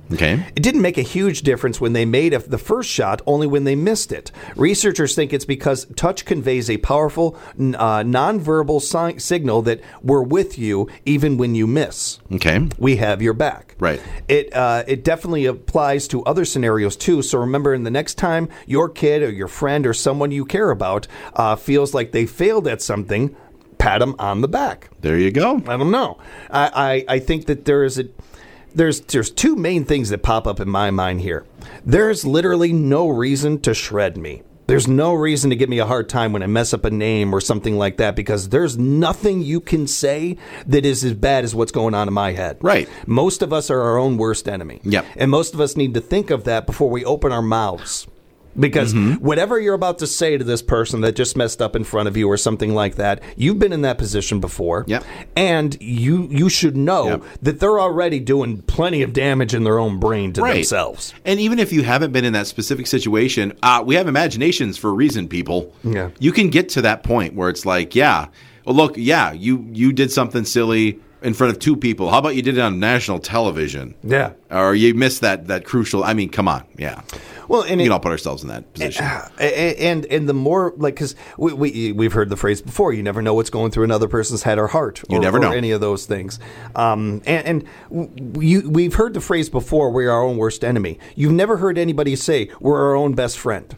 Okay. It didn't make a huge difference when they made the first shot, only when they missed it. Researchers think it's because touch conveys a powerful uh, nonverbal si- signal that we're with you even when you miss. Okay. We have your back. Right. It uh, it definitely applies to other scenarios too. So remember, in the next time your kid or your friend or someone you care about uh, feels like they failed at something, pat them on the back. There you go. I don't know. I, I, I think that there is a there's there's two main things that pop up in my mind here. There's literally no reason to shred me. There's no reason to give me a hard time when I mess up a name or something like that, because there's nothing you can say that is as bad as what's going on in my head. Right. Most of us are our own worst enemy. Yep. And most of us need to think of that before we open our mouths. Because Mm-hmm. whatever you're about to say to this person that just messed up in front of you or something like that, you've been in that position before. Yep. And you you should know Yep. that they're already doing plenty of damage in their own brain to Right. themselves. And even if you haven't been in that specific situation, uh, we have imaginations for a reason, people. Yeah. You can get to that point where it's like, yeah, well, look, yeah, you, you did something silly in front of two people. How about you did it on national television? Yeah. Or you missed that, that crucial, I mean, come on, yeah. Well, and We it, can all put ourselves in that position. and and the more like because we, we we've heard the phrase before, you never know what's going through another person's head or heart. Or, You never or know. any of those things. Um, and and you, we've heard the phrase before, we're our own worst enemy. You've never heard anybody say we're our own best friend.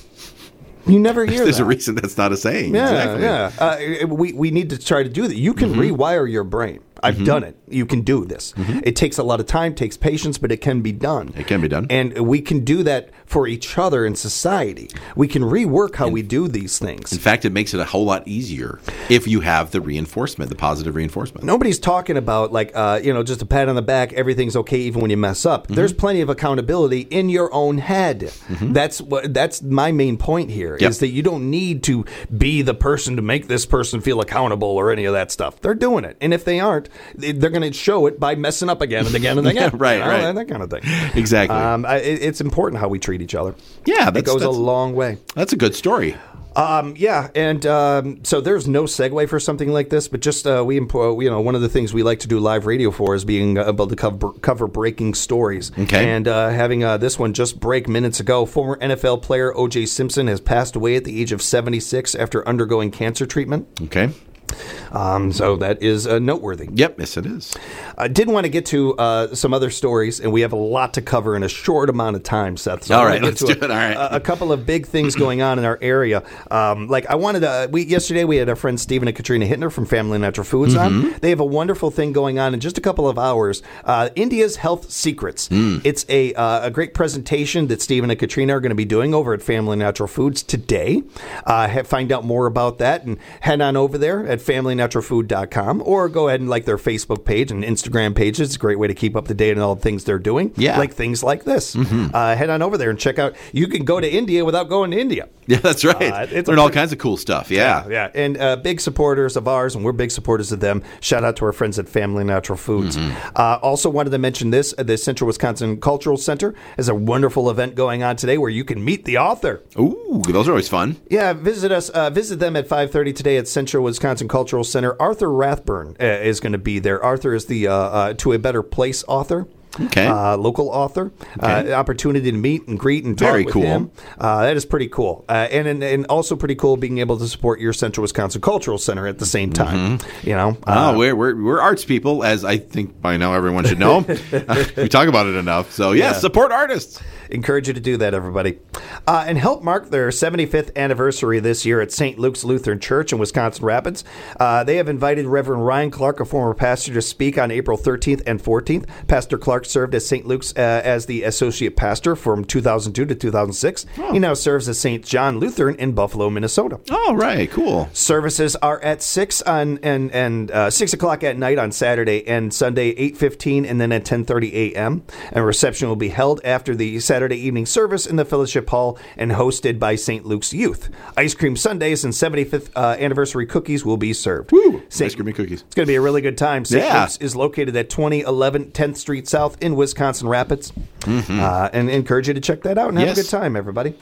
You never hear There's that. a reason that's not a saying. Yeah, exactly. yeah. Uh, we we need to try to do that. You can Mm-hmm. rewire your brain. I've done it. You can do this. It takes a lot of time, takes patience, but it can be done. It can be done. And we can do that for each other in society. We can rework how we do these things. In fact, it makes it a whole lot easier if you have the reinforcement, the positive reinforcement. Nobody's talking about like uh, you know, just a pat on the back, everything's okay even when you mess up. Mm-hmm. There's plenty of accountability in your own head. That's what that's my main point here Yep. is that you don't need to be the person to make this person feel accountable or any of that stuff. They're doing it. And if they aren't, they- they're going to show it by messing up again and again and again. Right, You know, right. That kind of thing. Exactly. Um, I, it- it's important how we treat each other. Yeah, It that's- goes a that's- long way. That's a good story. Um, yeah, and um, so there's no segue for something like this, but just uh, we, impo- you know, one of the things we like to do live radio for is being able to cover, cover breaking stories. Okay. And uh, having uh, this one just break minutes ago, former N F L player O J Simpson has passed away at the age of seventy-six after undergoing cancer treatment. Okay. Um, so that is uh, noteworthy. Yep. Yes, it is. I did want to get to uh, some other stories, and we have a lot to cover in a short amount of time, Seth. So All I wanna right, get let's to do a, it. All right. A, a couple of big things going on in our area. Um, like I wanted to. We yesterday we had our friends Stephen and Katrina Hittner from Family Natural Foods Mm-hmm. on. They have a wonderful thing going on in just a couple of hours. Uh, India's Health Secrets. Mm. It's a uh, a great presentation that Stephen and Katrina are going to be doing over at Family Natural Foods today. Uh, ha- find out more about that and head on over there at family natural food dot com or go ahead and like their Facebook page and Instagram pages. It's a great way to keep up to date on all the things they're doing. Yeah. Like things like this. Mm-hmm. Uh, head on over there and check out. You can go to India without going to India. Yeah, that's right. Uh, it's a Learn all pretty- kinds of cool stuff. Yeah. Yeah. And uh, big supporters of ours, and we're big supporters of them. Shout out to our friends at Family Natural Foods. Mm-hmm. Uh, also wanted to mention this. The Central Wisconsin Cultural Center has a wonderful event going on today where you can meet the author. Ooh, those are always fun. Yeah, visit us. Uh, visit them at five thirty today at Central Wisconsin Cultural Center. Arthur Rathburn uh, is going to be there. Arthur is the uh, uh, To a Better Place author. Okay. Uh, local author. Okay. Uh, opportunity to meet and greet and talk Very with cool. him. Uh, that is pretty cool. Uh, and, and and also pretty cool being able to support your Central Wisconsin Cultural Center at the same time. You know? Uh, Oh, we're, we're we're arts people, as I think by now everyone should know. We talk about it enough. So, yeah, Yeah. support artists. Encourage you to do that, everybody. Uh, and help mark their seventy-fifth anniversary this year at Saint Luke's Lutheran Church in Wisconsin Rapids. Uh, they have invited Reverend Ryan Clark, a former pastor, to speak on April thirteenth and fourteenth. Pastor Clark served as Saint Luke's uh, as the associate pastor from two thousand two to two thousand six. He now serves as Saint John Lutheran in Buffalo, Minnesota. Oh, right. Cool. Services are at six on and and uh, six o'clock at night on Saturday and Sunday, eight fifteen, and then at ten thirty a.m. And reception will be held after the Saturday evening service in the Fellowship Hall and hosted by Saint Luke's Youth. Ice cream sundaes and seventy-fifth uh, anniversary cookies will be served. Woo! Saint- Ice cream and cookies. It's going to be a really good time. Saint Yeah. Luke's is located at twenty eleven tenth Street South in Wisconsin Rapids. Uh, and encourage you to check that out and have Yes. a good time, everybody.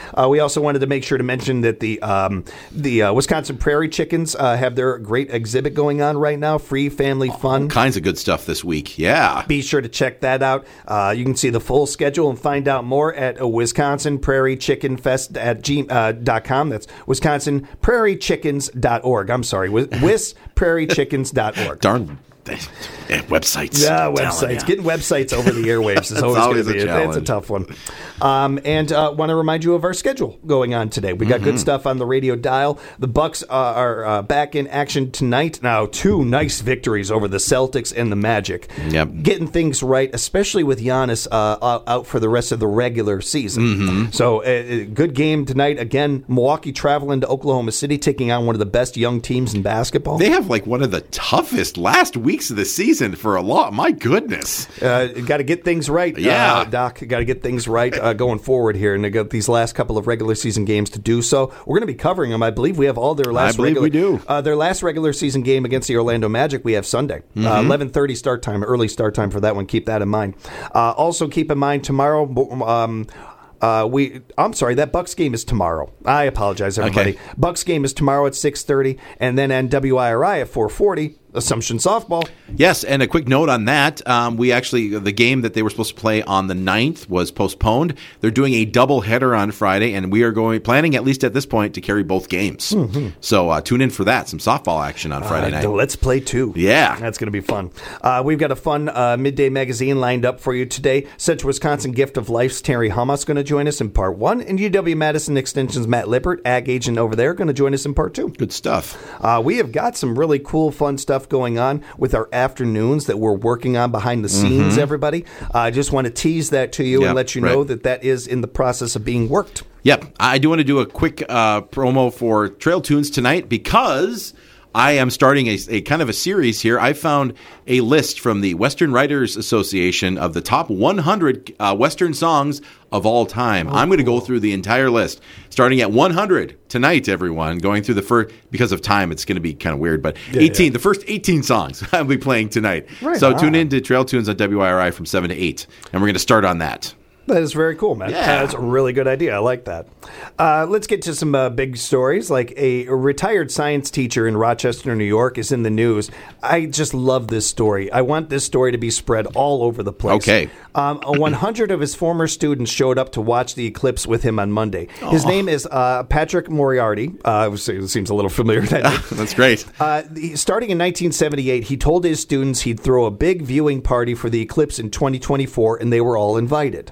Uh, we also wanted to make sure to mention that the um, the uh, Wisconsin Prairie Chickens uh, have their great exhibit going on right now, free family fun. All kinds of good stuff this week. Yeah. Be sure to check that out. Uh, you can see the full schedule and find out more at uh, Wisconsin Prairie Chicken Fest at g, uh, dot com. That's wisconsin prairie chickens dot org. I'm sorry, wis prairie chickens dot org. Darn. Yeah, websites. Yeah, I'm telling websites. ya. Getting websites over the airwaves is always, always going to a be a, it's a challenge. tough one. Um, and uh, want to remind you of our schedule going on today. We got Mm-hmm. good stuff on the radio dial. The Bucks uh, are uh, back in action tonight. Now, two nice victories over the Celtics and the Magic. Yep. Getting things right, especially with Giannis uh, out for the rest of the regular season. Mm-hmm. So, uh, good game tonight. Again, Milwaukee traveling to Oklahoma City, taking on one of the best young teams in basketball. They have like one of the toughest last weeks of the season for a lot. My goodness. Uh, got to get things right, Yeah. uh, Doc. Got to get things right uh, going forward here, and they got these last couple of regular season games to do so. We're going to be covering them. I believe we have all their last. I believe regular, we do. Uh, their last regular season game against the Orlando Magic. We have Sunday, Mm-hmm. uh, eleven thirty start time, early start time for that one. Keep that in mind. Uh, also, keep in mind tomorrow. Um, Uh, we, I'm sorry, that Bucks game is tomorrow. I apologize, everybody. Okay. Bucks game is tomorrow at six thirty, and then on W I R I at four forty. Assumption softball. Yes, and a quick note on that. Um, we actually, the game that they were supposed to play on the ninth was postponed. They're doing a double header on Friday, and we are going planning, at least at this point, to carry both games. Mm-hmm. So uh, tune in for that. Some softball action on Friday Uh, night. Let's play two. Yeah. That's going to be fun. Uh, we've got a fun uh, midday magazine lined up for you today. Central Wisconsin Gift of Life's Terry Hamas going to join us in part one, and U W-Madison Extension's Matt Lippert, ag agent over there, going to join us in part two. Good stuff. Uh, we have got some really cool, fun stuff going on with our afternoons that we're working on behind the scenes, everybody. I uh, just want to tease that to you Yep, and let you right. know that that is in the process of being worked. Yep. I do want to do a quick uh, promo for Trail Tunes tonight because I am starting a, a kind of a series here. I found a list from the Western Writers Association of the top one hundred uh, Western songs of all time. Oh, I'm going to go through the entire list, starting at one hundred tonight, everyone. Going through the first, because of time, it's going to be kind of weird, but eighteen, yeah. the first eighteen songs I'll be playing tonight. Right so on. tune in to Trail Tunes on W I R I from seven to eight, and we're going to start on that. That is very cool, man. Yeah. That's a really good idea. I like that. Uh, let's get to some uh, big stories. Like a, a retired science teacher in Rochester, New York is in the news. I just love this story. I want this story to be spread all over the place. Okay. Um, one hundred of his former students showed up to watch the eclipse with him on Monday. His name is uh, Patrick Moriarty. Uh, it seems a little familiar. That name. That's great. Uh, the- starting in nineteen seventy-eight, he told his students he'd throw a big viewing party for the eclipse in twenty twenty-four, and they were all invited.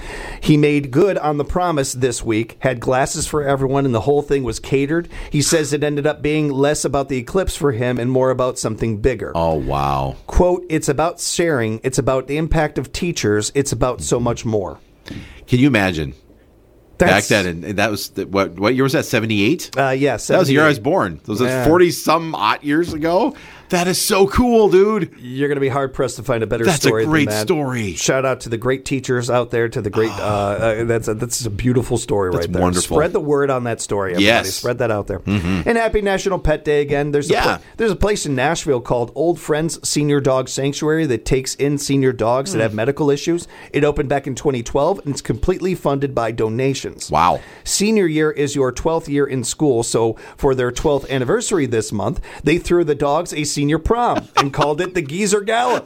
He made good on the promise this week, had glasses for everyone, and the whole thing was catered. He says it ended up being less about the eclipse for him and more about something bigger. Oh, wow. Quote, it's about sharing, it's about the impact of teachers, it's about so much more. Can you imagine? That's, Back then, and that was the, what? What year was that? Seventy-eight. Uh, yeah, That was the year I was seventy-eight. born. Those Yeah. was forty some odd years ago. That is so cool, dude. You're going to be hard pressed to find a better That's a story. great than that. story. Shout out to the great teachers out there. To the great, uh, uh, that's a, that's a beautiful story That's right there. wonderful. Spread the word on that story. Everybody. Yes. Spread that out there. And happy National Pet Day again. There's a Yeah. pla- there's a place in Nashville called Old Friends Senior Dog Sanctuary that takes in senior dogs that have medical issues. It opened back in twenty twelve and it's completely funded by donations. Wow. Senior year is your twelfth year in school, so for their twelfth anniversary this month, they threw the dogs a senior prom and called it the Geezer Gala.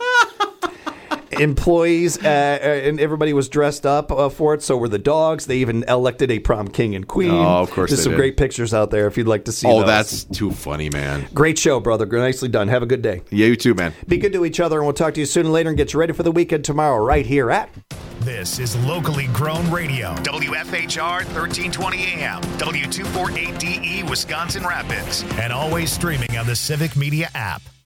Employees uh, and everybody was dressed up uh, for it, so were the dogs. They even elected a prom king and queen. Oh, of course There's they some did. great pictures out there if you'd like to see Oh, those. that's too funny, man. Great show, brother. Nicely done. Have a good day. Yeah, you too, man. Be good to each other, and we'll talk to you soon and later and get you ready for the weekend tomorrow right here at... This is locally grown radio. W F H R thirteen twenty A M, W two forty-eight D E, Wisconsin Rapids, and always streaming on the Civic Media app.